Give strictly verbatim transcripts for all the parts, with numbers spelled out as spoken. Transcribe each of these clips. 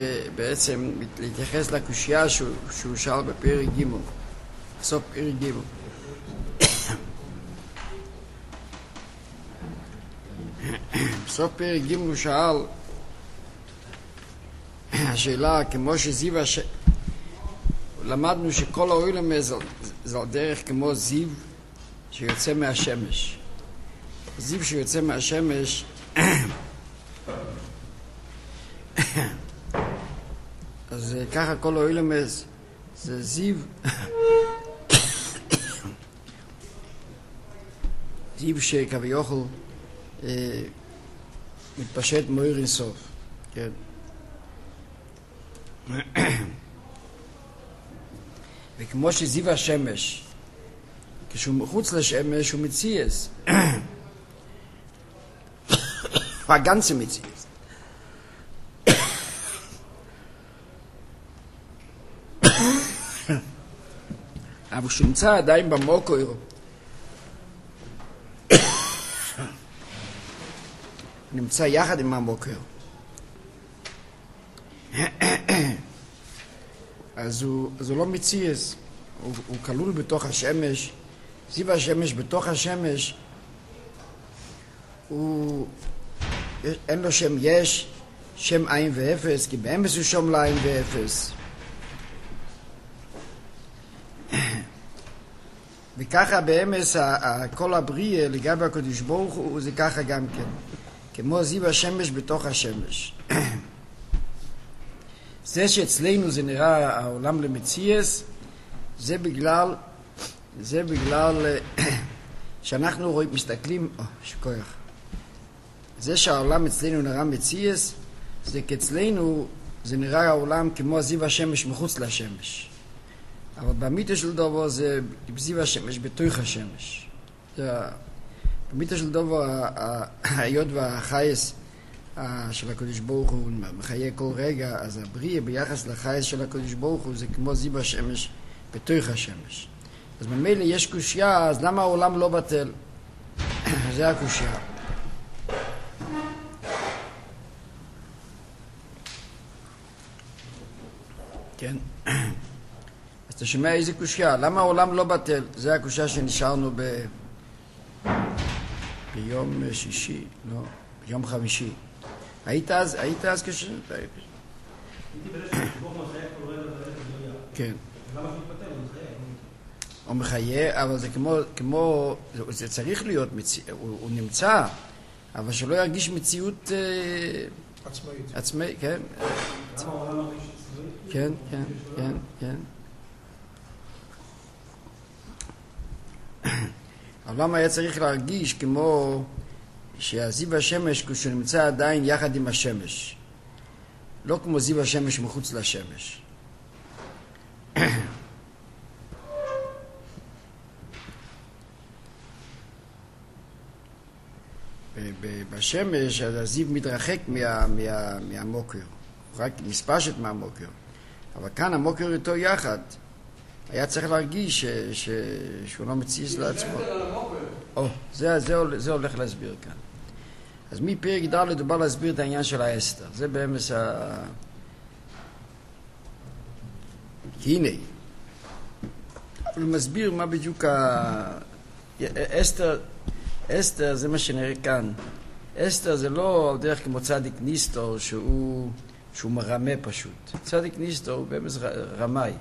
בעצם להתייחס לקושייה שהוא, שהוא שאל בפרק ג' בסוף פרק ג' בסוף פרק ג' הוא שאל השאלה כמו שזיו הש... למדנו שכל העולם זה, זה על דרך כמו זיו שיוצא מהשמש. זיו שיוצא מהשמש אז ככה כל העולם זה זיו זיו שכביכול אה, מתפשט מאיר אינסוף, כן. וכמו שזיו השמש כשהוא מחוץ לשמש הוא מציאס והגנצה מציאס אבל כשהוא נמצא עדיין במוקר נמצא יחד עם המוקר אז הוא, אז הוא לא מציאס, הוא, הוא כלול בתוך השמש. זיו השמש בתוך השמש הוא אין לו שם יש, שם עין ואפס, כי באמס הוא שם לעין ואפס. וככה באמס כל הבריאה לגבי הקדוש ברוך הוא זה ככה גם כן, כמו זיו השמש בתוך השמש. זה שאצלנו זה נראה העולם למציאס, זה בגלל זה בגלל שאנחנו רואים מסתכלים, או שכוח. זה שהעולם אצלנו נראה מציאס, זה כי אצלנו זה נראה העולם כמו זיו השמש מחוץ לשמש. אבל באמיתו של דבר זה זיו השמש בתוך השמש. באמיתו של דבר היות והחייס של הקדוש ברוך הוא מחיה כל רגע, אז הבריאה ביחס לחייס של הקדוש ברוך הוא זה כמו זיו השמש בתוך השמש. אז ממילא יש קושיה, אז למה העולם לא בטל? זה הקושיה. כן. אז אתה שומע איזה קושיה? למה העולם לא בטל? זה הקושיה שנשארנו ב... ביום שישי, לא, ביום חמישי. היית אז, היית אז כש... הייתי בזה שבוך מחייך כל רגע ולכת בריאה. כן. למה שהוא מתפטר? הוא מחייך. הוא מחיה, אבל זה כמו, כמו, זה צריך להיות, הוא, הוא נמצא, אבל שלא ירגיש מציאות עצמאית. עצמאית, כן. למה העולם מרגיש עצמאית? כן, כן, כן, כן. העולם היה צריך להרגיש כמו שהזיו השמש כשהוא נמצא עדיין יחד עם השמש. לא כמו זיו השמש מחוץ לשמש. בשמש הזיו מתרחק מה, מה, מהמוקר, הוא רק נספשת מהמוקר. אבל כאן המוקר איתו יחד. היה צריך להרגיש ש, ש, שהוא לא מציץ לעצמו. או, זה, זה, זה הולך להסביר כאן. אז מפרק ד' הוא בא להסביר את העניין של האסתר. זה באמס ה... כי הנה, הוא מסביר מה בדיוק ה... אסתר, אסתר זה מה שנראה כאן. אסתר זה לא על דרך כמו צדיק ניסטור שהוא, שהוא מרמה פשוט. צדיק ניסטור הוא באמס רמאי.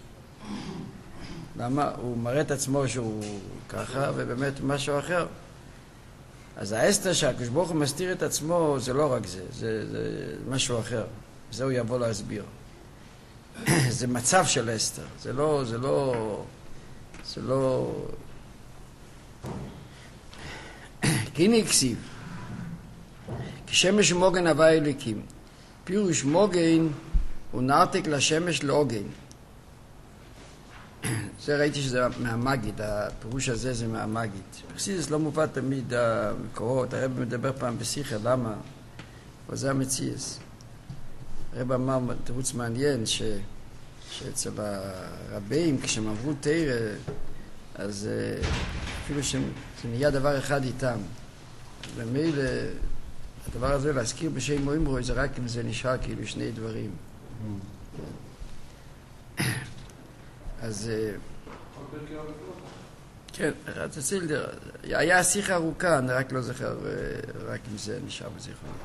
למה? הוא מראה את עצמו שהוא ככה ובאמת משהו אחר. אז האסתר שהקדוש ברוך הוא מסתיר את עצמו זה לא רק זה, זה, זה משהו אחר. זה הוא יבוא להסביר. זה מצב של אסתר, זה לא, זה לא, זה לא... כי הנה הכסיב, כשמש ומוגן הווה אליקים, פירוש מוגן הוא נרתק לשמש לעוגן. זה ראיתי שזה מהמגיד, הפירוש הזה זה מהמגיד. בחסידות לא מובא תמיד המקורות, הרב מדבר פעם בשיחה, למה? אבל זה המציאס. הרב אמר תירוץ מעניין ש... שאצל הרבים כשהם עברו תירה, אז אפילו שזה נהיה דבר אחד איתם. במילא הדבר הזה להזכיר בשם מוימרוי זה רק אם זה נשאר כאילו שני דברים. אז... כן, תציל, היה שיחה ארוכה, אני רק לא זוכר, רק אם זה נשאר בזיכרוני.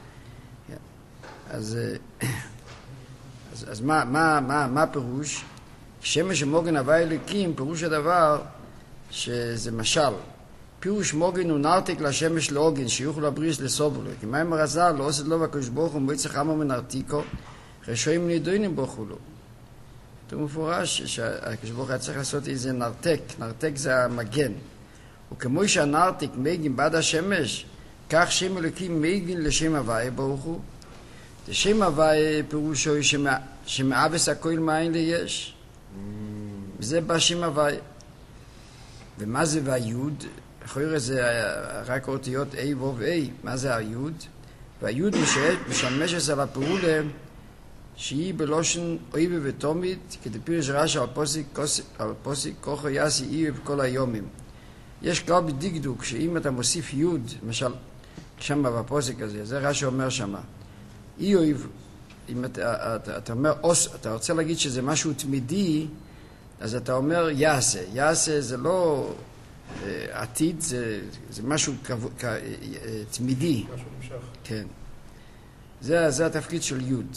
אז, אז, אז מה, מה, מה, מה פירוש? שמש ומוגן הווה אלוקים, פירוש הדבר שזה משל. פירוש מוגן הוא נרתק לשמש לעוגן, שיוכלו לבריס לסובלו. כי מים הרזל, לא עושה לו והקדוש ברוך הוא מועצח עמו מנרתיקו, רשועים נידוינים בוכו לו. זה מפורש שהקדוש ברוך הוא היה צריך לעשות איזה נרתק, נרתק זה המגן. וכמו שהנרתק מגין בעד השמש, כך שם אלוקים מגין לשם הוויה ברוך הוא. זה שם הוויה פירושו שמאבס הכל מאין ליש. וזה בא שם הוויה. ומה זה והיוד? אחרי זה רק אותיות A ו A. מה זה היוד? והיוד משמשת על הפעולה שהיא בלושן אויבה ותומית, כדפירש רש"י על פוסיק, על פוסיק כוחו יעשי אי בכל היומים. יש כלל בדקדוק שאם אתה מוסיף יוד, למשל שם בפוסיק הזה, זה רש"י אומר שם, אי אויב, אם אתה, אתה, אתה אומר, אתה רוצה להגיד שזה משהו תמידי, אז אתה אומר יעשה. יעשה זה לא עתיד, זה, זה משהו כו, כ, תמידי. משהו נמשך. כן. זה, זה התפקיד של יוד.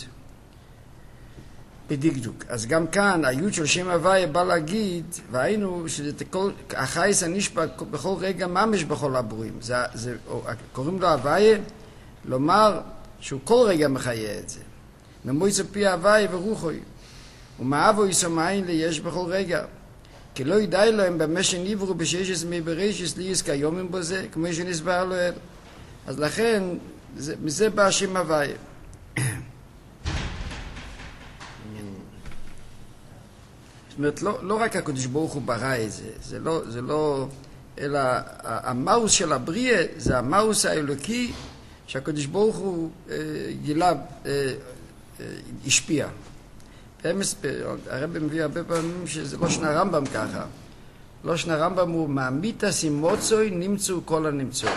בדקדוק. אז גם כאן, היוד של שם הוויה בא להגיד, והיינו שהחייס הנשפע בכל רגע ממש בכל הברואים. זה, זה, קוראים לו הוויה, לומר שהוא כל רגע מחיה את זה. ממויץ פי הוויה ורוחוי. ומאבו יסומאין ליש בכל רגע. כי לא ידעי להם במה שניברו בששס מבראשס ליס כיומים בזה, כמו שנסבר לו אל. אז לכן, זה, מזה בא שם הוויה. זאת אומרת, לא, לא רק הקדוש ברוך הוא ברא את זה, זה לא, זה לא, אלא המאוס של הבריאה, זה המאוס האלוקי שהקדוש ברוך הוא אה, גילה, אה, אה, השפיע. אמס, הרב מביא הרבה פעמים שזה לא שנה רמב"ם ככה. לא שנה רמב"ם הוא מאמיתא סימוצוי נמצאו כל הנמצאו.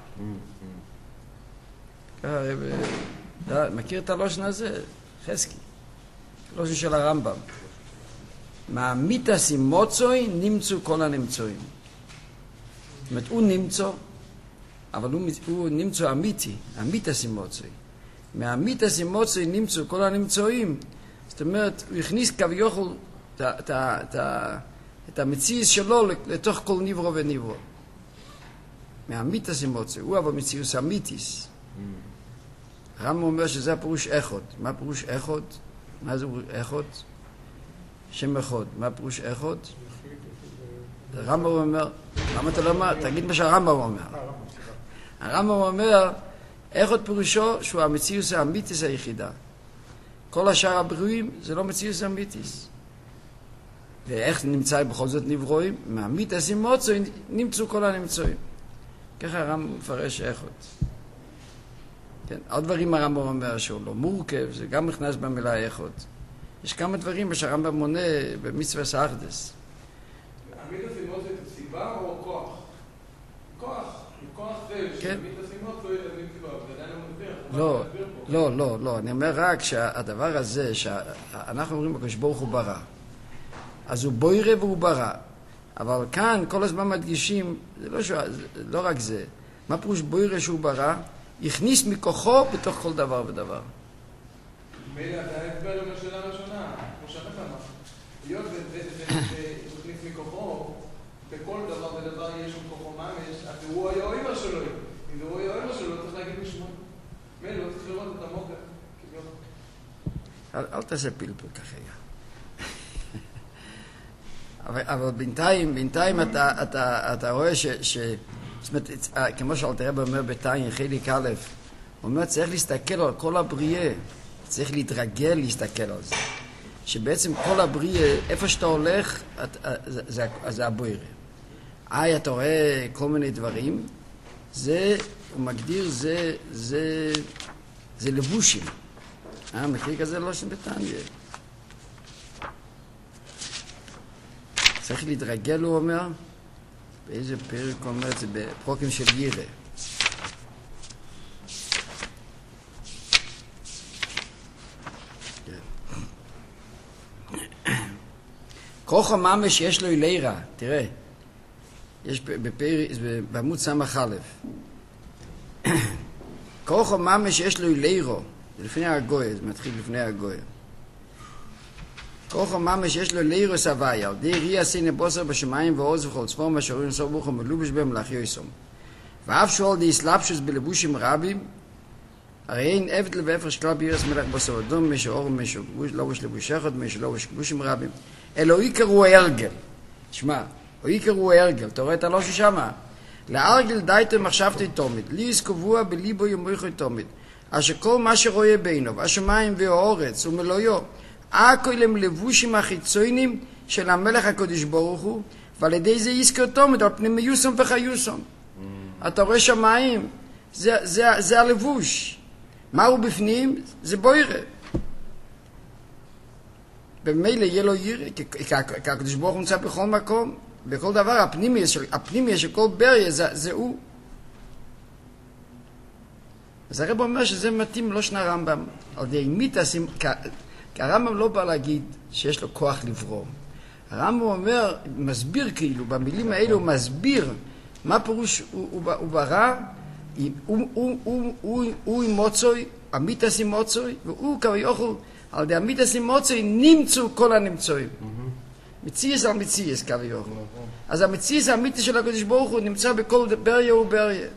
ככה הרב, מכיר את הלושן הזה? חזקי. לושן של הרמב"ם. מאמיתא סימוצוי נמצאו כל הנמצואים. זאת אומרת, הוא נמצא, אבל הוא, הוא נמצא אמיתי, אמיתא סימוצוי. מאמיתא סימוצוי נמצאו כל הנמצואים. זאת אומרת, הוא הכניס כביכול את, את, את, את המציאות שלו לתוך כל נברו ונברו. מאמיתא סימוצוי, הוא אבל מציאות אמיתיס. רמב"ם אומר שזה הפירוש אחד. מה פירוש אחד? מה זה אחד? שם אחד. מה פירוש אחד? הרמב"ם אומר, למה אתה לא אומר? תגיד מה שהרמב"ם אומר. הרמב"ם אומר, אחד פירושו שהוא המציאות האמיתיס היחידה. כל השאר הברואים זה לא מציאות אמיתיס. ואיך נמצא בכל זאת נברואים? מאמיתא סימוצוי נמצאו כל הנמצואים. ככה הרמב"ם מפרש אחד. כן, עוד דברים הרמב"ם אומר שהוא לא מורכב, זה גם נכנס במילה אחד. יש כמה דברים שהרמב"ם מונה במצווה סאחדס. אמיתא סימוצוי זה סיבה או כוח? כוח, כוח זה שאמיתא סימוצוי זה סיבה, זה עדיין לא מופיע. לא, לא, לא, לא, אני אומר רק שהדבר הזה שאנחנו אומרים הקדוש ברוך הוא ברא, אז הוא בוירה והוא ברא, אבל כאן כל הזמן מדגישים, זה לא, שוא, לא רק זה, מה פירוש בוירה שהוא ברא? הכניס מכוחו בתוך כל דבר ודבר. מילא, אתה הסבר עם השאלה הראשונה, כמו שאתה אמרת. היות שהוא הכניס מכוחו, בכל דבר ודבר יש שם כוחו ממש, אז הוא היה אימא שלו. אם הוא היה אימא שלו, צריך להגיד משמעות. מילא, לא צריך לראות את המוקר. אל תעשה פלפל ככה. אבל בינתיים, בינתיים אתה רואה ש... זאת אומרת, כמו שאלתר רבי אומר בתניא, חלק א', הוא אומר, צריך להסתכל על כל הבריאה, צריך להתרגל להסתכל על זה. שבעצם כל הבריאה, איפה שאתה הולך, זה הבוירה. איי, אתה רואה כל מיני דברים, זה, הוא מגדיר, זה, זה, זה לבושים. אה, מכיר כזה לא שבתניא. צריך להתרגל, הוא אומר, באיזה פרק הוא אומר את זה? בפרוקים של ירא. כן. כוחו ממש יש לו אלירה, תראה, יש בפרי, בעמוד סמך א', כוחו ממש יש לו אלירו, זה לפני הגוי, זה מתחיל לפני הגוי. כוחו ממש יש לו אלירו סבאיה, די ריה סינא בוסר בשמיים ועוז וכל צפון ושרורים סוף ברוך ומלובש בהם להחיו יסום. ואף שואל די סלאפשוס בלבושים רבים, הרי אין עבד לבאפר שקלה בירס מלך בוסר אדום, משהו אור ומשהו לובש לבוש אחד, משהו לובש לבושים רבים. אלוהי קראו הרגל. תשמע, אלוהי קראו הרגל, אתה רואה את הלושי שמה? להרגל דייתו מחשבתי תומית, לי יסקבוע בליבו ימריחו תומית, אשר כל מה שרואה בינו, השמיים והאורץ ומלואיו, הכל הם לבושים החיצוניים של המלך הקדוש ברוך הוא, ועל ידי זה יזכר תומית על פני מיוסום וחיוסום. אתה רואה שמיים, זה, זה, זה הלבוש. מהו בפנים? זה בוירה. במילא יהיה לו ירא, כי הקדוש ברוך הוא נמצא בכל מקום, בכל דבר, הפנימי של, הפנימי של כל בריה, זה, זה הוא. אז הרב אומר שזה מתאים לא שנה רמב"ם, על די מיתס, כי הרמב"ם לא בא להגיד שיש לו כוח לברום. הרמב"ם אומר, מסביר כאילו, במילים האלה הוא מסביר מה פירוש הוא, הוא, הוא ברא, הוא, הוא, הוא, הוא, הוא, הוא עם מוצוי, המיתס עם מוצוי, והוא כביכול, על ידי המיתס עם מוצוי נמצאו כל הנמצואים. מציאס על מציאס כביכול. אז המציאס האמיתי של הקדוש ברוך הוא נמצא בכל בריה ובריה.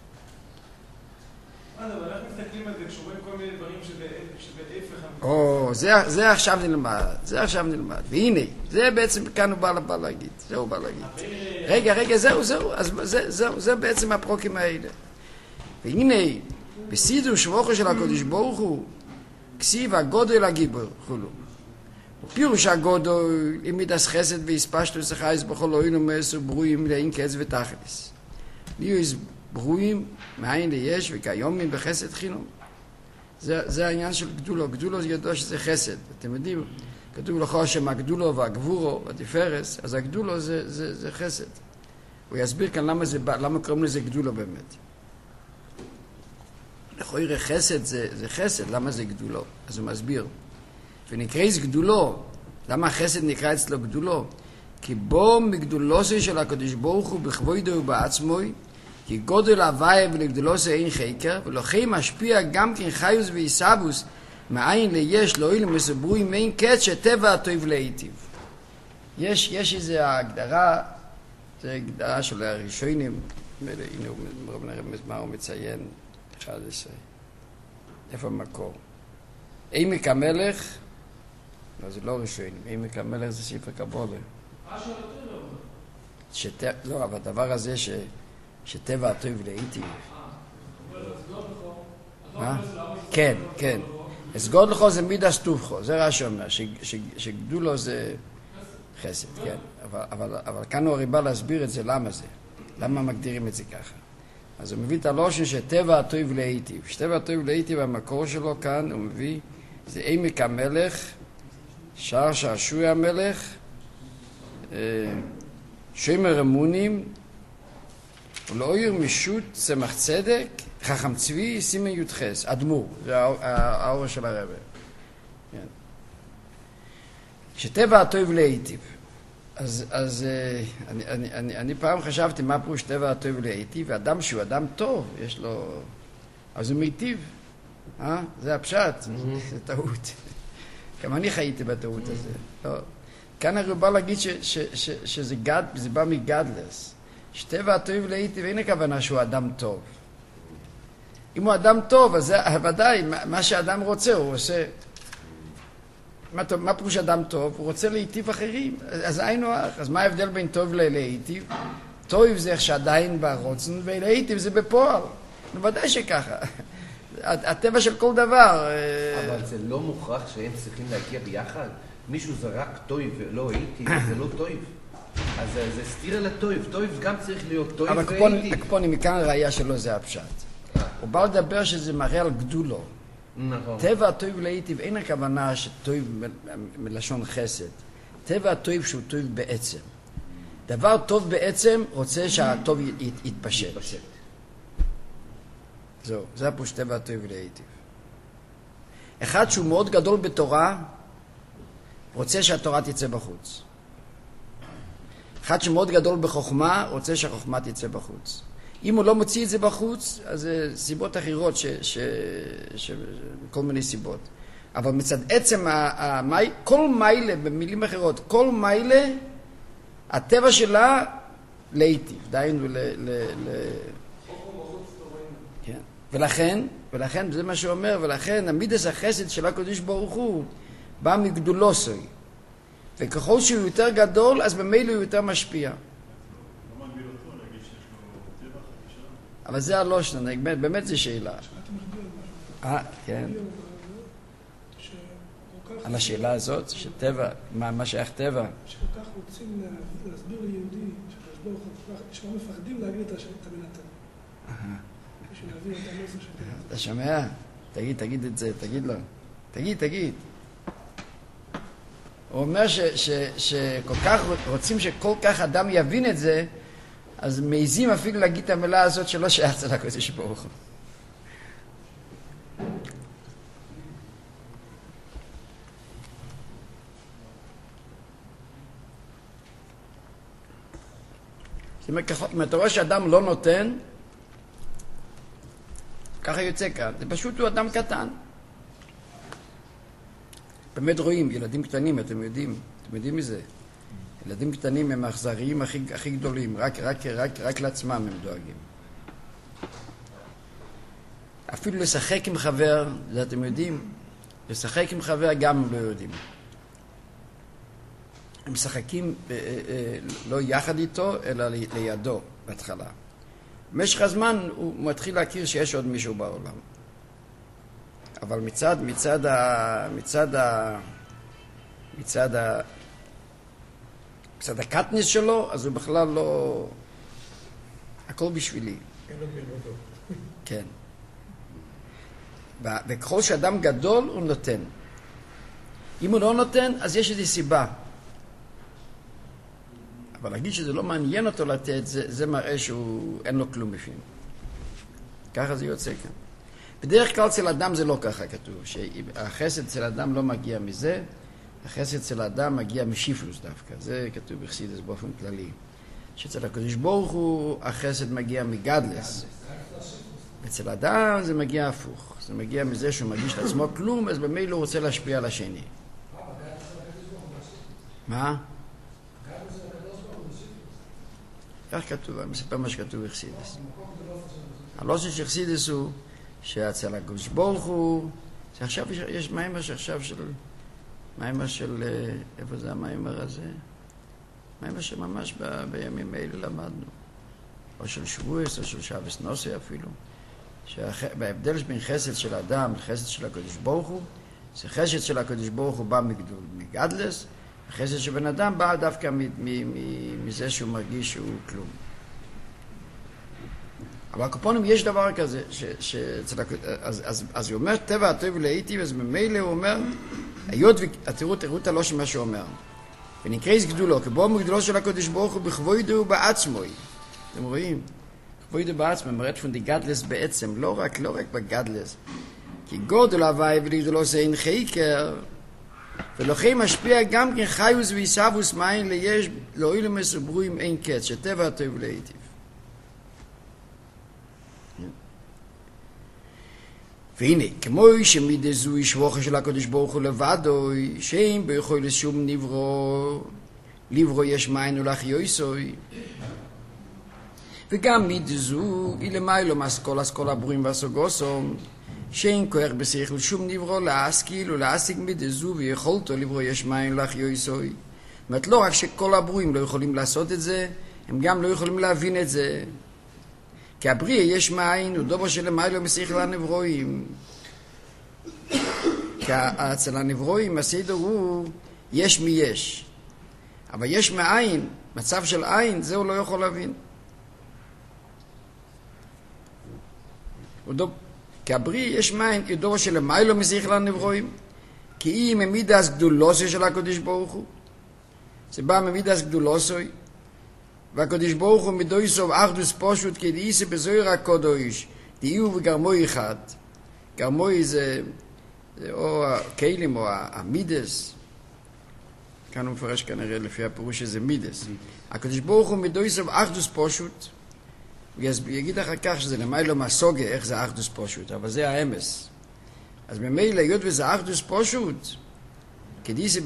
אבל אנחנו מסתכלים על זה כשרואים כל מיני דברים שבהפך... או, זה עכשיו נלמד, זה עכשיו נלמד. והנה, זה בעצם כאן הוא בא להגיד, זה הוא בא להגיד. רגע, רגע, זהו, זהו, אז זהו, זה בעצם הפרוקים האלה. והנה, בסידור שבוכו של הקדוש ברוך הוא, כסיב הגודל הגיבור, חולו. פירוש הגודל, אם מידס חסד והספשטו שחייס בכל אוהל ומסו ברואים לאין קץ ותכלס. ליהו יש ברואים מאין ליש וכיומים בחסד חינום. זה, זה העניין של גדולו. גדולו זה ידוע שזה חסד. אתם יודעים, כתוב לך שמהגדולו והגבורו והתפארס, אז הגדולו זה, זה, זה חסד. הוא יסביר כאן למה, זה, למה קוראים לזה גדולו באמת. לכאורה חסד זה, זה חסד, למה זה גדולו? אז הוא מסביר. ונקרא זה גדולו. למה החסד נקרא אצלו גדולו? כי בו מגדולוסי של הקדוש ברוך הוא בכבודו ובעצמוי, כי גודל הוויה ולגדולוסי אין חקר, ולכן משפיע גם כן חיוס ועיסבוס, מאין ליש לא אילו מסברויים אין קץ שטבע הטוב להיטיב. יש, יש איזו הגדרה, זו הגדרה של הראשונים, הנה מה הוא מציין, אחד עשרה. איפה המקור? עמק המלך, לא, זה לא ראשונים, עמק המלך זה ספר קבולה. מה שאתה לא? לא, אבל הדבר הזה ש... שטבע הטוב להיטיב. מה? כן, כן. אסגוד לכו זה מידס טובכו, זה רש"י אומר, שגדולו זה חסד, כן. אבל כאן הוא הרי בא להסביר את זה, למה זה? למה מגדירים את זה ככה? אז הוא מביא את הלושן שטבע הטוב להיטיב. שטבע הטוב להיטיב, המקור שלו כאן, הוא מביא, זה עמק המלך, שער שעשועי המלך, שמר אמונים, ולאויר משות צמח צדק, חכם צבי, סימן י"ח, אדמו"ר, זה האור של הרב. כן. שטבע הטוב להיטיב. אז, אז אני, אני, אני, אני פעם חשבתי מה פירוש טבע הטוב להיטיב, ואדם שהוא אדם טוב, יש לו... אז הוא מיטיב. אה? זה הפשט, זה טעות. גם אני חייתי בטעות הזה. לא. כאן אני בא להגיד ש, ש, ש, שזה גד, זה בא מגדלס. שטבע הטוב להיטיב, אין הכוונה שהוא אדם טוב. אם הוא אדם טוב, אז זה ודאי, מה שאדם רוצה, הוא עושה... מה, מה פירוש אדם טוב? הוא רוצה להיטיב אחרים. אז היינו אח. אז מה ההבדל בין טוב ללהיטיב? טוב זה איך שעדיין ברוצן, ולהיטיב זה בפועל. בוודאי שככה. הטבע של כל דבר. אבל זה לא מוכרח שהם צריכים להגיע ביחד? מישהו זרק טוב ולא הייטיב, זה לא טוב. אז זה סתירה לטוב. טוב גם צריך להיות טוב והייטיב. אבל הקפוני, מכאן ראייה שלו זה הפשט. הוא בא לדבר שזה מראה על גדולו. נכון. טבע הטוב להיטיב, אין הכוונה שטוב מלשון חסד. טבע הטוב שהוא טוב בעצם. דבר טוב בעצם רוצה שהטוב יתפשט. זהו, זה הפירוש טבע הטוב להיטיב. אחד שהוא מאוד גדול בתורה, רוצה שהתורה תצא בחוץ. אחד שמאוד גדול בחוכמה, רוצה שהחוכמה תצא בחוץ. אם הוא לא מוציא את זה בחוץ, אז זה סיבות אחרות, ש, ש, ש, כל מיני סיבות. אבל מצד עצם, ה, ה, כל מיילה, במילים אחרות, כל מיילה, הטבע שלה להיטיב, דיינו ל... ל, ל כן. ולכן, ולכן, זה מה שהוא אומר, ולכן המידס החסד של הקדוש ברוך הוא בא מגדולוסוי. וככל שהוא יותר גדול, אז במילא הוא יותר משפיע. לא מגביל אותו, להגיד שיש לו טבע חדשה. אבל זה הלושן, באמת, באמת זו שאלה. אה, כן. על השאלה הזאת, שטבע, מה, מה שייך טבע? שכל כך רוצים להסביר ליהודי, שלא מפחדים להגיד את המילה טבע. בשביל להבין את המסר של טבע. אתה שומע? תגיד, תגיד את זה, תגיד לו. תגיד, תגיד. הוא אומר ש, ש, שכל כך רוצים שכל כך אדם יבין את זה, אז מעיזים אפילו להגיד את המילה הזאת שלא שייך אצל הקדוש ברוך הוא. זאת אומרת, אתה רואה שאדם לא נותן, ככה יוצא כאן. זה פשוט הוא אדם קטן. באמת רואים, ילדים קטנים, אתם יודעים, אתם יודעים מזה. ילדים קטנים הם האכזריים הכי, הכי גדולים, רק, רק, רק, רק לעצמם הם דואגים. אפילו לשחק עם חבר, זה אתם יודעים, לשחק עם חבר גם הם לא יודעים. הם משחקים אה, אה, לא יחד איתו, אלא לידו בהתחלה. במשך הזמן הוא מתחיל להכיר שיש עוד מישהו בעולם. אבל מצד, מצד ה... מצד ה... מצד ה... מצד הקטניס שלו, אז הוא בכלל לא... הכל בשבילי. כן. וככל שאדם גדול הוא נותן. אם הוא לא נותן, אז יש איזו סיבה. אבל להגיד שזה לא מעניין אותו לתת, זה, זה מראה שהוא אין לו כלום בפנים. ככה זה יוצא כאן. בדרך כלל אצל אדם זה לא ככה כתוב, שהחסד אצל אדם לא מגיע מזה, החסד אצל אדם מגיע משיפלוס דווקא, זה כתוב בחסידות באופן כללי. שאצל הקדוש ברוך הוא החסד מגיע מגדלס. אצל אדם זה מגיע הפוך, זה מגיע מזה שהוא מגיש לעצמו כלום, אז במילא הוא רוצה להשפיע על השני. מה? כך כתוב, אני מספר מה שכתוב בחסידות. הלושן של חסידות הוא שאצל הקדוש ברוך הוא, שעכשיו יש, יש מיימר שעכשיו של, מיימר של, איפה זה המיימר הזה? מיימר שממש ב, בימים האלה למדנו. או של שבועס, או של שבס נוסי אפילו. שההבדל בין חסד של האדם לחסד של הקדוש ברוך הוא, זה חסד של הקדוש ברוך הוא בא מגדול, מגדלס, החסד של בן אדם בא דווקא מ, מ, מ, מזה שהוא מרגיש שהוא כלום. אבל הקופונים יש דבר כזה, ש, ש, אז, אז, אז הוא אומר, טבע הטוב להיטיב, אז ממילא הוא אומר, היות ותראו, תראו את הלושן מה שהוא אומר, ונקרייס גדולו, כבוא מגדולו של הקדוש ברוך הוא בכבודו בעצמוי. אתם רואים? כבודו בעצמוי, מראה פון די גדלס בעצם, לא רק, לא רק בגדלס, כי גודל הוואי ולגדולו זה אין חיקר, ולכן משפיע גם כן חיוס ויסבוס מים ליש, לא אילומס וברואים אין קץ, שטבע הטוב להיטיב. והנה, כמו שמידי זו ישבוכה של הקדוש ברוך הוא לבדו, שאין ביכול לשום נברו, לברו יש מים ולחי יויסוי. וגם מידי זו, היא למיילו מאסכול אסכול הברואים והסוגוסום, שאין כוח בשכל שום נברו להשכיל ולהשיג מידי זו ויכולתו לברו יש מים ולחי יויסוי. זאת אומרת, לא רק שכל הברואים לא יכולים לעשות את זה, הם גם לא יכולים להבין את זה. כי הבריא יש מים, הוא דובר שלמיילו משכל הנברואים. כי אצל הנברואים הסדר הוא יש מי יש. אבל יש מאין, מצב של עין, זה הוא לא יכול להבין. דוב... כי הבריא יש מים, הוא דובר שלמיילו משכל הנברואים. כי היא ממידס גדולוסי של הקדוש ברוך הוא. זה בא ממידס גדולוסי. והקדוש ברוך הוא מדויסוב אחדוס פשוט כדאיסה בזוהר הקודש תהיו וגרמוי אחד. גרמוי זה, זה או הכלים או המידס. כאן הוא מפרש כנראה לפי הפירוש שזה מידס. הקדוש ברוך הוא מדויסוב אחדוס פשוט, ויגיד אחר כך שזה למיילו מהסוגה, איך זה אחדוס פשוט, אבל זה האמס. אז ממילא, היות וזה אחדוס פשוט, כדיסי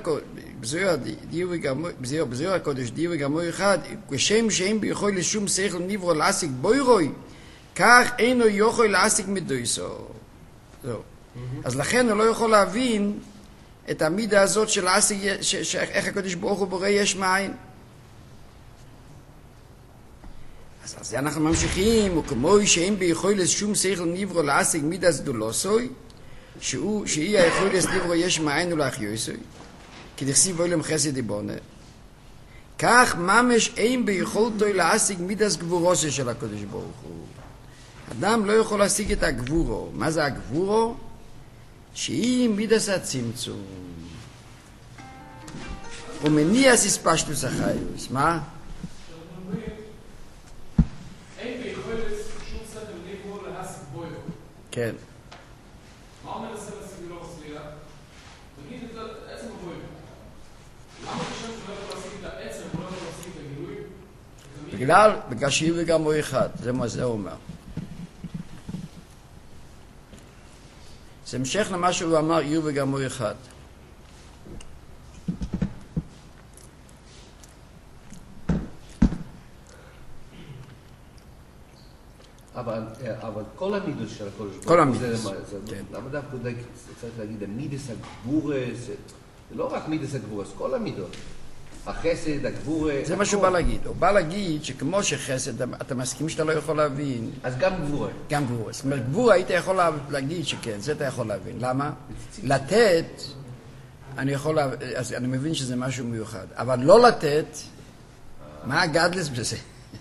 בזוהר הקודש דיו וגמור אחד, כשם שאין ביכול לשום שכל נברו להשיג בוירוי, כך אינו יכול להשיג מדויסו. זהו. אז לכן הוא לא יכול להבין את המידה הזאת של להשיג, איך הקודש ברוך הוא בורא יש מאין. אז על זה אנחנו ממשיכים, וכמו שאין ביכול לשום שכל נברו להשיג מידה זדולוסוי, שהוא, שהיא היכולת נברו יש מאין ולהחיוסוי, כי דכסיב אוילם חסד יבונה. כך ממש אין ביכולתו להשיג מידס גבורוסו של הקדוש ברוך הוא. אדם לא יכול להשיג את הגבורו. מה זה הגבורו? שהיא מידס הצמצום. ומניאס הספשטוס החיוס. מה? אין ביכולת שום שכל נברו להשיג בוירו. כן. מה אומר לסל להשיג ולא מצליח? תגיד את עצם הבוירו. למה כשם שלא יכול להשיג את העצם ולא יכול להשיג את הגילוי? בגלל, בגלל שיהיו וגמו אחד. זה מה זה אומר. זה המשך למה שהוא אמר, יהיו וגמו אחד. אבל, אבל כל המידות של הקודש ברוך הוא, כל המידות, כן. למה דווקא צריך להגיד, המידס הגבורס, זה לא רק מידס הגבורס, כל המידות. החסד, הגבורה... זה מה שהוא בא להגיד. הוא בא להגיד שכמו שחסד, אתה מסכים שאתה לא יכול להבין. אז גם גבורה. גם גבורה. זאת אומרת, גבורה היית יכול להגיד שכן, זה אתה יכול להבין. למה? לתת, אני יכול להבין, אז אני מבין שזה משהו מיוחד. אבל לא לתת, מה הגדלס בזה?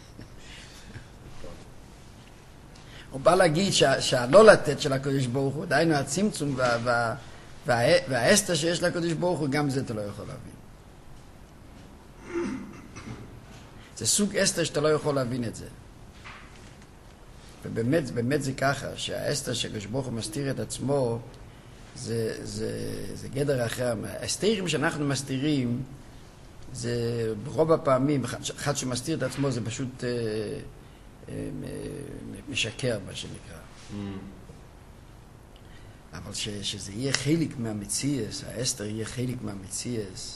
הוא בא להגיד שהלא לתת של הקדוש ברוך הוא, דיינו הצמצום והאסתר שיש לקדוש ברוך הוא, גם זה אתה לא יכול להבין. זה סוג אסתר שאתה לא יכול להבין את זה. ובאמת, באמת זה ככה, שהאסתר שהקדוש ברוך הוא מסתיר את עצמו, זה, זה, זה גדר אחר. האסתרים שאנחנו מסתירים, זה ברוב הפעמים, אחד שמסתיר את עצמו זה פשוט אה, אה, משקר, מה שנקרא. Mm. אבל ש, שזה יהיה חלק מהמציאס, האסתר יהיה חלק מהמציאס,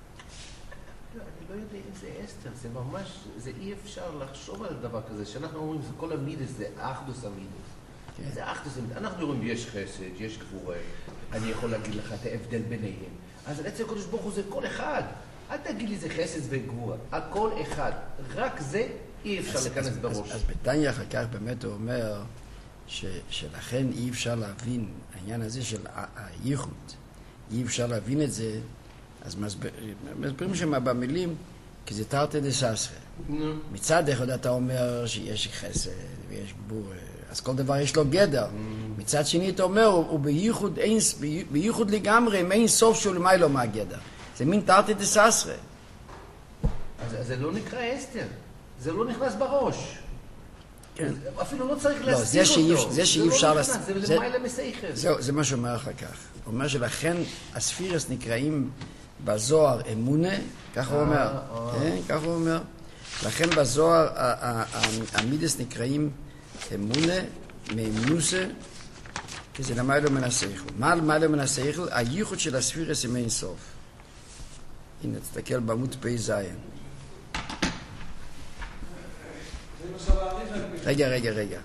לא יודע אם זה אסתר, זה ממש, זה אי אפשר לחשוב על דבר כזה, שאנחנו אומרים, זה כל המידס, זה אחדוס המידס. כן. זה אחדוס המידס. אנחנו אומרים, יש חסד, יש גבורה, אני יכול להגיד לך את ההבדל ביניהם. אז בעצם הקדוש ברוך הוא זה כל אחד. אל תגיד לי זה חסד וגבורה. הכל אחד. רק זה אי אפשר אז, להיכנס אז, בראש. אז, אז בתניא אחר כך באמת הוא אומר, ש, שלכן אי אפשר להבין העניין הזה של הייחוד. אי אפשר להבין את זה, אז מסבירים שמה במילים, כי זה תרתי דססרי. מצד אחד אתה אומר שיש חסד ויש גבור, אז כל דבר יש לו גדר. מצד שני אתה אומר, הוא בייחוד, בייחוד לגמרי, עם אין סוף שהוא למי לא מהגדר. זה מין תרתי דססרי. אז זה לא נקרא אסתר. זה לא נכנס בראש. אפילו לא צריך להסתיר אותו. זה שאי אפשר להסתיר. זה למעלה מסייכל. זה מה שאומר אחר כך. הוא אומר שלכן הספירס נקראים בזוהר אמונה, כך הוא אומר, כן, כך הוא אומר. לכן בזוהר המידס נקראים אמונה, מאמנוסה, כי זה למיילו מן השכל. מה למיילו מן השכל? הייחוד של הספירס עם אין סוף. הנה, תסתכל בעמוד פי זין. רגע, רגע, רגע.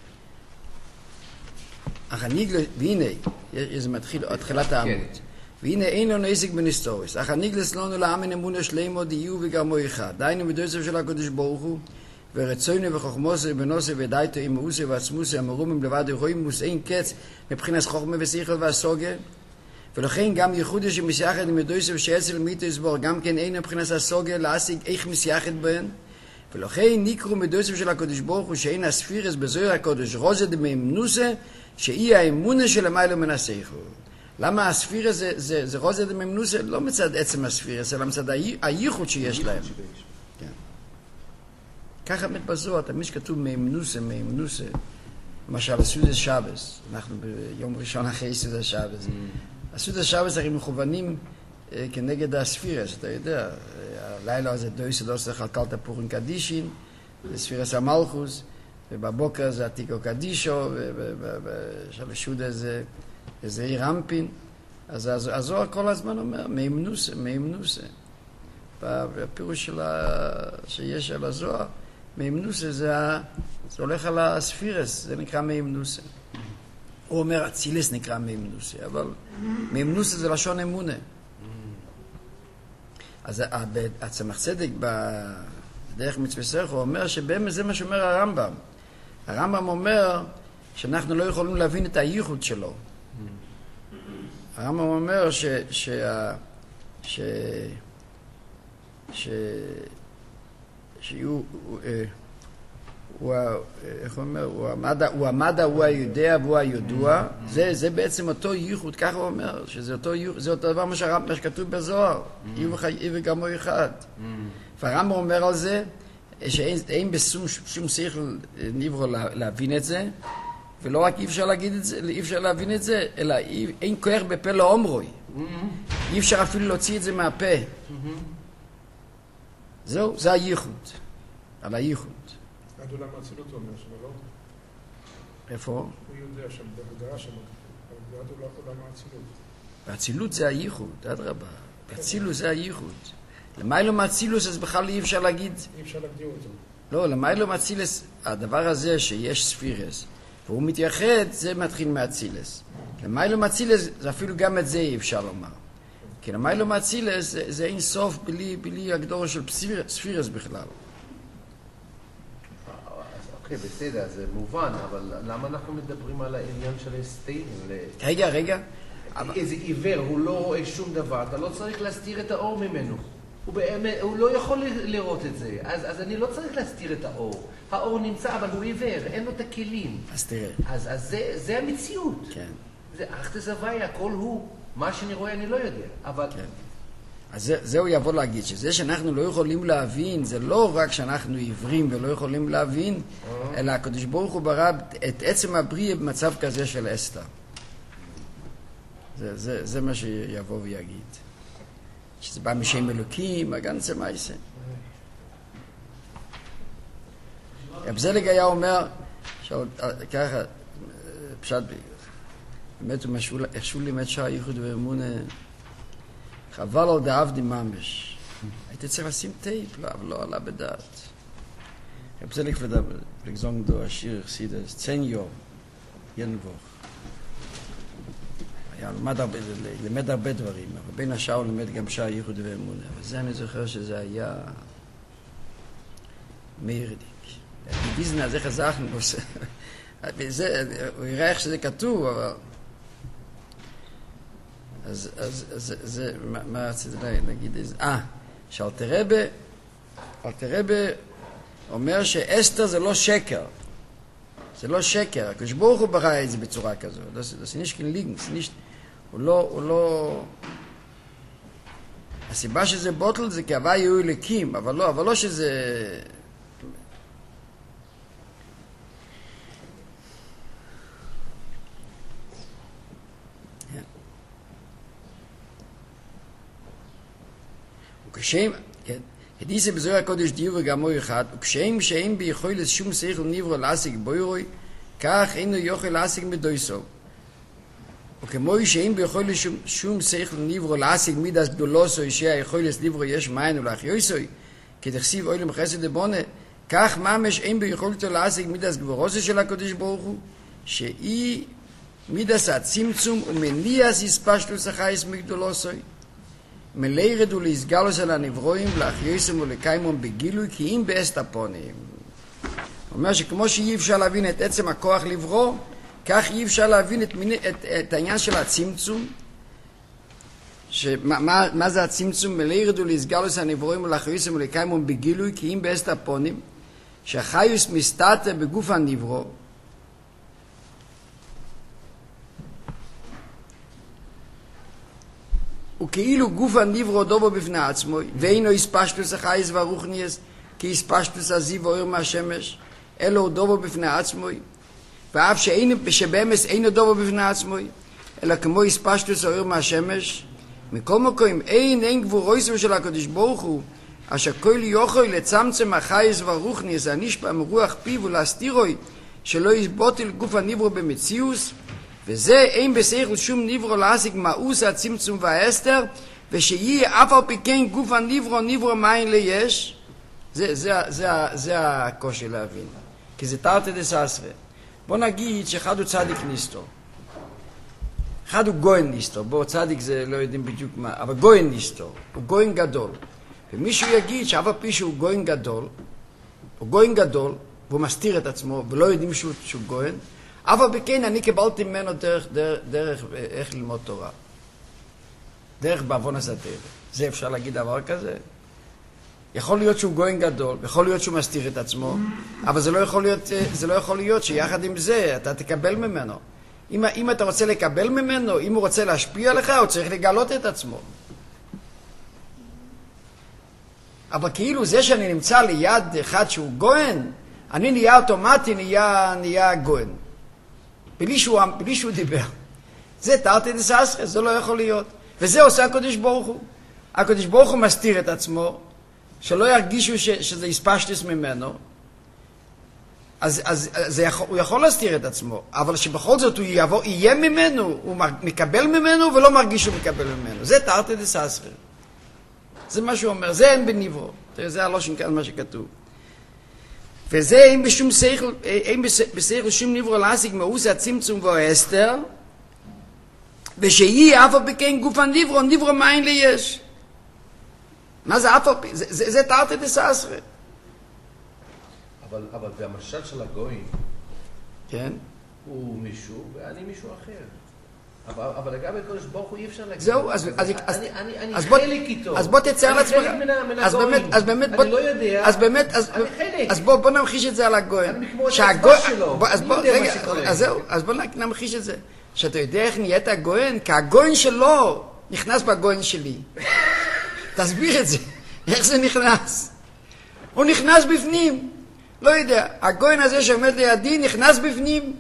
אך הניגלה, והנה, זה מתחיל, התחילת העמוד. והנה אין לנו עסק בנסתורס. אך הניגלס לנו לאמן אמונה שלמו דיו וגרמו אחד. דיינו מדויסף של הקדוש ברוך הוא, ורצוינו וחוכמוסו ובנוסו ודייתו עם מאוסו ועצמוסו המרומים לבד רואים אין קץ מבחינת חוכמה ושכל והסוגה. ולכן גם ייחודי שמסייחד מדויסף שאצל מיתו יסבור, גם כן אין מבחינת הסוגה להשיג איך מסייחד בהן. ולכן נקרו מדויסף של הקדוש ברוך הוא שאין הספירס בזוהר הקדוש רוזד מאמנוסה, שהיא האמונה של המיילו מן השכל. למה הספירה זה, זה, זה רוזד ממנוסה? לא מצד עצם הספירה, אלא מצד הייחוד שיש להם. כן. ככה באמת בזוהר, תמיד שכתוב ממנוסה, ממנוסה. למשל, הסעודת שבס. אנחנו ביום ראשון אחרי סעודת שבס. הסעודת שבס הרי מכוונים כנגד הספירס, אתה יודע, הלילה הזה דויסה לא צריך לקלת פורים קדישין, זה ספירס המלכוס, ובבוקר זה עתיקו קדישו, ובשלשוד איזה, איזה עיר אמפין, אז הזוהר כל הזמן אומר, מימנוסה, מימנוסה. בפירוש של ה... שיש על הזוהר, מימנוסה זה, ה... זה הולך על הספירס, זה נקרא מימנוסה. הוא אומר, אצילס נקרא מימנוסה, אבל מימנוסה זה לשון אמונה. אז הצמח צדק בדרך מצווה סך, הוא אומר שבאמת זה מה שאומר הרמב"ם. הרמב"ם אומר שאנחנו לא יכולים להבין את הייחוד שלו. הרמב"ם אומר ש... ש... ש... ש... שהוא... הוא, איך הוא אומר? הוא המדע, הוא המדע, הוא היודע והוא הידוע. זה, זה בעצם אותו ייחוד, ככה הוא אומר, שזה אותו ייחוד, זה אותו דבר מה שכתוב בזוהר. אי וגמו אחד. והרמב"ם אומר על זה, שאין בשום שום שכל נברו להבין את זה, ולא רק אי אפשר להגיד את זה, אי אפשר להבין את זה, אלא אין כוח בפה לא אומרוי. אי אפשר אפילו להוציא את זה מהפה. זהו, זה הייחוד. על הייחוד. עד עולם האצילות הוא אומר שם, לא? איפה? הוא יודע שם, בהגדרה שם, עד עולם האצילות. האצילות זה הייחוד, אדרבה. האצילוס זה הייחוד. למיילו מאצילוס אז בכלל אי אפשר להגיד... אי אפשר להגדיר אותו. לא, למיילו מאצילוס, הדבר הזה שיש ספירס, והוא מתייחד, זה מתחיל מאצילוס. למיילו מאצילוס, זה אפילו גם את זה אי אפשר לומר. כי למיילו מאצילוס זה, זה אין סוף בלי, בלי הגדור של ספירס בכלל. אוקיי, בסדר, זה מובן, אבל למה אנחנו מדברים על העניין של הסתירים? רגע, רגע. איזה עיוור, הוא לא רואה שום דבר, אתה לא צריך להסתיר את האור ממנו. הוא, באמת, הוא לא יכול לראות את זה, אז, אז אני לא צריך להסתיר את האור. האור נמצא, אבל הוא עיוור, אין לו את הכלים. אז תראה. אז, אז זה, זה המציאות. כן. זה אחת הוואי, הכל הוא. מה שאני רואה אני לא יודע, אבל... כן. אז זה, זה הוא יבוא להגיד, שזה שאנחנו לא יכולים להבין, זה לא רק שאנחנו עיוורים ולא יכולים להבין, אלא הקדוש ברוך הוא ברא את עצם הבריאה במצב כזה של אסתר. זה, זה, זה מה שיבוא ויגיד. שזה בא משם אלוקים, הגנצה מייסה. רב זלג היה אומר, ככה, פשט, באמת הוא משהו לימד שעה ייחוד ואמונה, חבל על דעבדי ממש. הייתי צריך לשים טייפ, לא, אבל לא עלה בדעת. רב זלג ולגזונג דו השיר חסידס, צן יום, ינבוך. היה למד הרבה, למד הרבה דברים, אבל בין השעה הוא למד גם שעה ייחוד ואמונה. אבל זה אני זוכר שזה היה מיירדיק. דיזנה, אז איך הזכנו עושה. הוא יראה איך שזה כתוב, אבל... אז, אז, אז, זה, מה, מה רציתי להגיד? אה, שאלתרבה, אלתרבה אומר שאסתר זה לא שקר. זה לא שקר. הקדוש ברוך הוא ברא את זה בצורה כזו. זה נישט kein Liegen, זה נישט... הוא לא, הוא לא... הסיבה שזה בוטל זה כי הווה יהיו אלוקים, אבל לא, אבל לא שזה... וכשם, כדיסה בזוהר הקודש דיור וגמור אחד, וכשם שאין ביכולת שום שכל נברא להשיג בוירוי, כך אינו יוכל להשיג מדויסו. וכמו שאין ביכולת שום, שום שכל נברא להשיג מידס גדולוסו, שהיכולת נברא יש מים ולהחיוסו, כתכסיב אוילם חסד לבונה, כך ממש אין ביכולתו להשיג מידס גבורוסו של הקודש ברוך הוא, שהיא מידס הצמצום ומניאס יספשטוס החייס מגדולוסו, מלארד ולהסגלוס על הנברואים, להחיוסם ולקיימום בגילוי, כי אם באסת הפונים. הוא אומר שכמו שאי אפשר להבין את עצם הכוח לברוא, כך אי אפשר להבין את, את, את העניין של הצמצום, שמה, מה, מה זה הצמצום? מלארד ולהסגלוס על הנברואים, להחיוסם ולקיימום בגילוי, כי אם באסת הפונים, שהחיוס מסתתר בגוף הנברוא, וכאילו גוף הנברוא דובו בפני עצמו, ואינו הספשטוס החייס והרוחניאס, כי הספשטוס הזיו ואור מהשמש, אלו הוא דובו בפני עצמו, ואף שאינו, שבאמס אינו דובו בפני עצמו, אלא כמו הספשטוס האור מהשמש, מכל מקום, אין אין גבורוסו של הקדוש ברוך הוא, אשר כל יוכל לצמצם החייס והרוחניס, הנשפע מרוח פיו ולהסתירוי, שלא יסבוטל גוף הנברו במציאוס, וזה אין בשכל שום נברו להשיג מאוס הצמצום והאסתר, ושיהיה אף על פי כן גוף הנברו נברו מאין ליש. זה, זה, זה, זה הקושי להבין, כי זה תרתי דססרי. בוא נגיד שאחד הוא צדיק ניסטו, אחד הוא גוין ניסטו, בוא צדיק זה לא יודעים בדיוק מה, אבל גוין ניסטו, הוא גוין גדול. ומישהו יגיד שאף על פי שהוא גוין גדול, הוא גוין גדול, והוא מסתיר את עצמו, ולא יודעים שהוא, שהוא גוין, אף על פי כן אני קיבלתי ממנו דרך, דרך, דרך איך ללמוד תורה. דרך בעוון הסתר. זה אפשר להגיד דבר כזה? יכול להיות שהוא גוין גדול, יכול להיות שהוא מסתיר את עצמו, אבל זה לא יכול להיות, זה לא יכול להיות שיחד עם זה אתה תקבל ממנו. אם, אם אתה רוצה לקבל ממנו, אם הוא רוצה להשפיע לך, הוא צריך לגלות את עצמו. אבל כאילו זה שאני נמצא ליד אחד שהוא גוין, אני נהיה אוטומטי, נהיה, נהיה גוין. בלי שהוא, בלי שהוא דיבר. זה תרתי דססרי, זה לא יכול להיות. וזה עושה הקדוש ברוך הוא. הקדוש ברוך הוא מסתיר את עצמו, שלא ירגישו ש, שזה יספשטס ממנו. אז, אז, אז יכול, הוא יכול להסתיר את עצמו, אבל שבכל זאת הוא יבוא, יהיה ממנו, הוא מקבל ממנו ולא מרגיש שהוא מקבל ממנו. זה תרתי דססרי. זה מה שהוא אומר, זה אין בנברו. תראה, זה הלושן כאן מה שכתוב. וזה אין בשום שכל, אין בשכל שום נברו להשיג מאוס הצמצום והאסתר, ושיהיה אף על פי כן גוף הנברו, נברו מאין ליש. מה זה אף על פי? זה, זה, זה תרתי דססרי. אבל, אבל במשל של הגויים, כן? הוא מישהו ואני מישהו אחר. אבל, אבל לגבי הקדוש ברוך הוא אי אפשר להגיד. זהו, אז, אז, אז, אני, אני, אני אז בוא, חלק איתו. אז בוא תצייר לעצמך. אני חלק מן, מן אז הגויים. באמת, אז באמת, בוא, אני לא יודע. אז באמת, אז, אני חלק. אז בוא, בוא נמחיש את זה על הגויים. אני כמו את שהגוי, האצבע שלו. בוא, אז אני בוא, יודע רגע, מה שקורה. אז זהו, אז בוא נמחיש את זה. שאתה יודע איך נהיית הגויים, כי הגויים שלו נכנס בגויים שלי. תסביר את זה. איך זה נכנס? הוא נכנס בפנים. לא יודע, הגויים הזה שעומד לידי נכנס בפנים.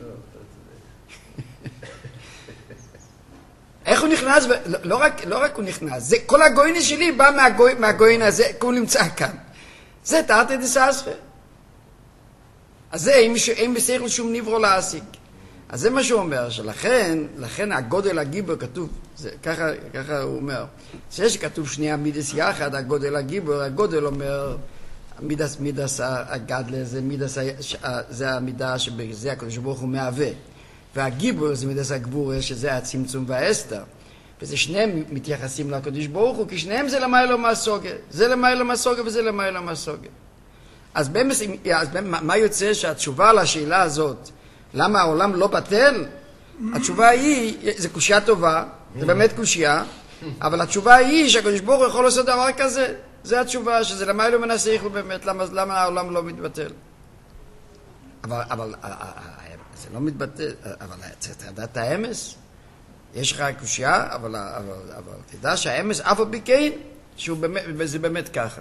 איך הוא נכנס? לא, לא, רק, לא רק הוא נכנס, זה, כל הגויים שלי בא מהגוי, מהגויים הזה, כי הוא נמצא כאן. זה תרתי דססרי. אז זה אין, אין בשכל שום נברו להשיג. אז זה מה שהוא אומר, שלכן, לכן הגודל הגיבור כתוב, זה, ככה, ככה הוא אומר, זה שכתוב שני המידס יחד, הגודל הגיבור, הגודל אומר, מידס, מידס הגדלה, זה, מידס, זה המידה שבזה הקדוש ברוך הוא מהווה. והגיבור זה מידס הגבור, שזה הצמצום והאסתר. וזה שניהם מתייחסים לקדוש ברוך הוא, כי שניהם זה למיילו מהסוגה. זה למיילו מהסוגה וזה למיילו מהסוגה. אז, במס, אז במס, מה יוצא שהתשובה לשאלה הזאת, למה העולם לא בטל? התשובה היא, זה קושיה טובה, זה באמת קושיה, אבל התשובה היא שהקדוש ברוך הוא יכול לעשות דבר כזה. זה התשובה, שזה למיילו מנסח באמת, למה, למה העולם לא מתבטל. אבל, אבל, זה לא מתבטל, אבל צריך לדעת את האמס. יש לך קושיה, אבל, אבל, אבל תדע שהאמס אף על פי כן, שזה באמת ככה.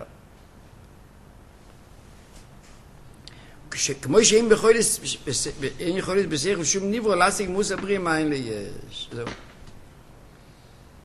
כמו שאין יכולת בשכל שום נברו להשיג מוס הבריאה מאין ליש. זהו.